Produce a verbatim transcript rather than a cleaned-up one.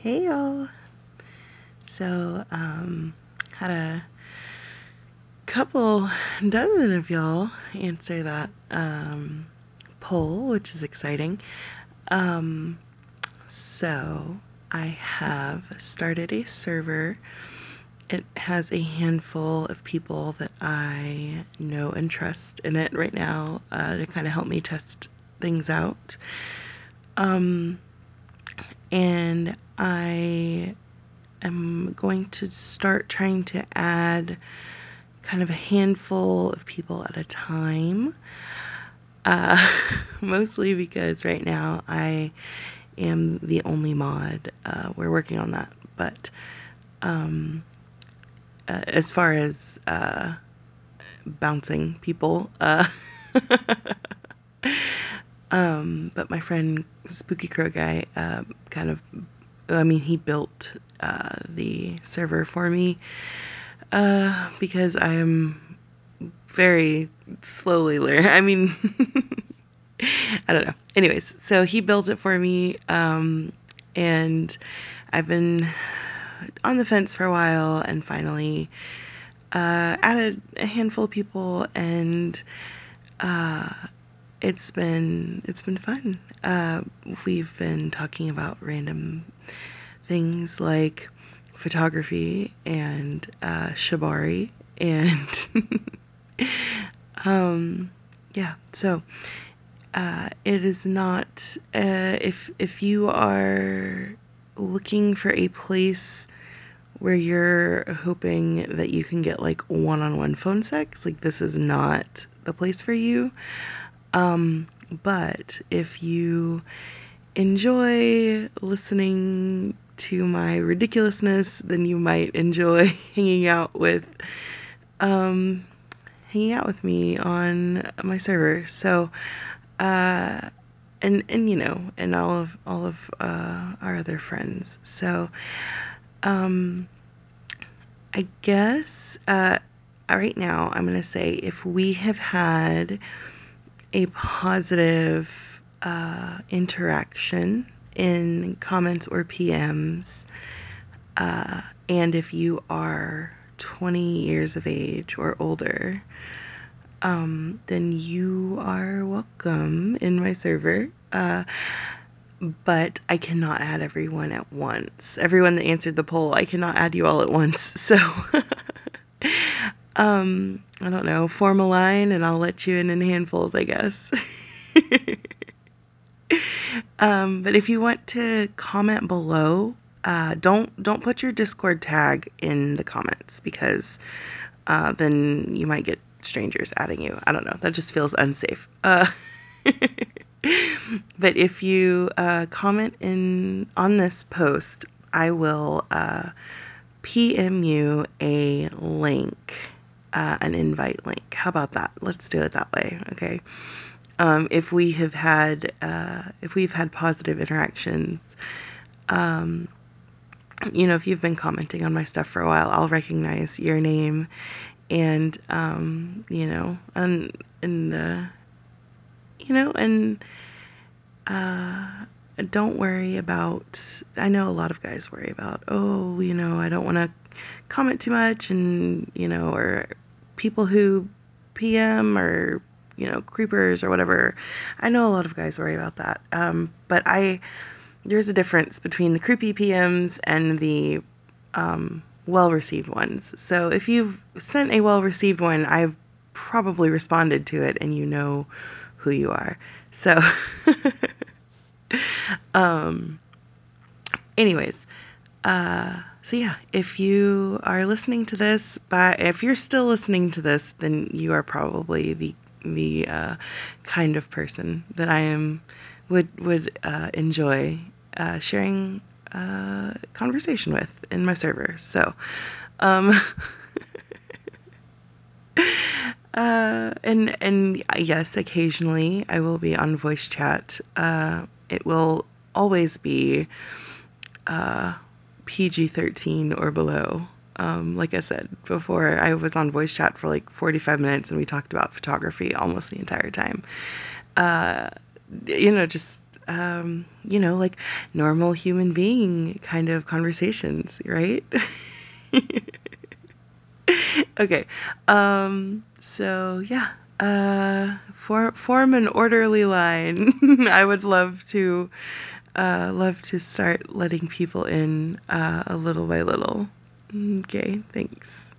Hey y'all. So, um, had a couple dozen of y'all answer that um, poll, which is exciting. Um, so, I have started a server. It has a handful of people that I know and trust in it right now uh, to kind of help me test things out. Um, and I am going to start trying to add kind of a handful of people at a time. Uh, mostly because right now I am the only mod. Uh, we're working on that. But um, uh, as far as uh, bouncing people, uh, um, but my friend Spooky Crow Guy uh, kind of, I mean, he built uh, the server for me uh, because I am very slowly learning. I mean, I don't know. Anyways, so he built it for me, um, and I've been on the fence for a while, and finally uh, added a handful of people, and uh, it's been it's been fun. Uh, we've been talking about random things like photography and uh, shibari and um, yeah. So uh, it is not uh, if if you are looking for a place where you're hoping that you can get like one-on-one phone sex, like this is not the place for you. Um, but if you enjoy listening to my ridiculousness, then you might enjoy hanging out with um hanging out with me on my server. So uh and and you know, and all of all of uh our other friends. So um I guess uh right now I'm going to say if we have had a positive uh, interaction in comments or P Ms, uh, and if you are twenty years of age or older, um, then you are welcome in my server. Uh, but I cannot add everyone at once. Everyone that answered the poll, I cannot add you all at once. So, um, I don't know, form a line and I'll let you in in handfuls, I guess. Um, but if you want to comment below, uh, don't don't put your Discord tag in the comments because uh, then you might get strangers adding you. I don't know. That just feels unsafe. Uh, but if you uh, comment in on this post, I will uh, P M you a link, uh, an invite link. How about that? Let's do it that way. Okay. Um, if we have had uh, if we've had positive interactions, um, you know, if you've been commenting on my stuff for a while, I'll recognize your name, and um, you know, and and uh, you know, and uh, don't worry about. I know a lot of guys worry about. Oh, you know, I don't want to comment too much, and you know, or people who P M or you know creepers or whatever. I know a lot of guys worry about that, um, but I there's a difference between the creepy P Ms and the um, well-received ones. So if you've sent a well-received one, I've probably responded to it, and you know who you are. So, um, anyways, uh, so yeah, if you are listening to this, but if you're still listening to this, then you are probably the the uh, kind of person that I am would would uh, enjoy uh, sharing uh, conversation with in my server. So, um, uh, and and yes, occasionally I will be on voice chat. Uh, it will always be uh, P G thirteen or below. Um, like I said before, I was on voice chat for like forty-five minutes and we talked about photography almost the entire time. Uh, you know, just um, you know, like normal human being kind of conversations, right? Okay. Um, so yeah, uh, for, form an orderly line. I would love to, uh, love to start letting people in, uh, a little by little. Okay, thanks.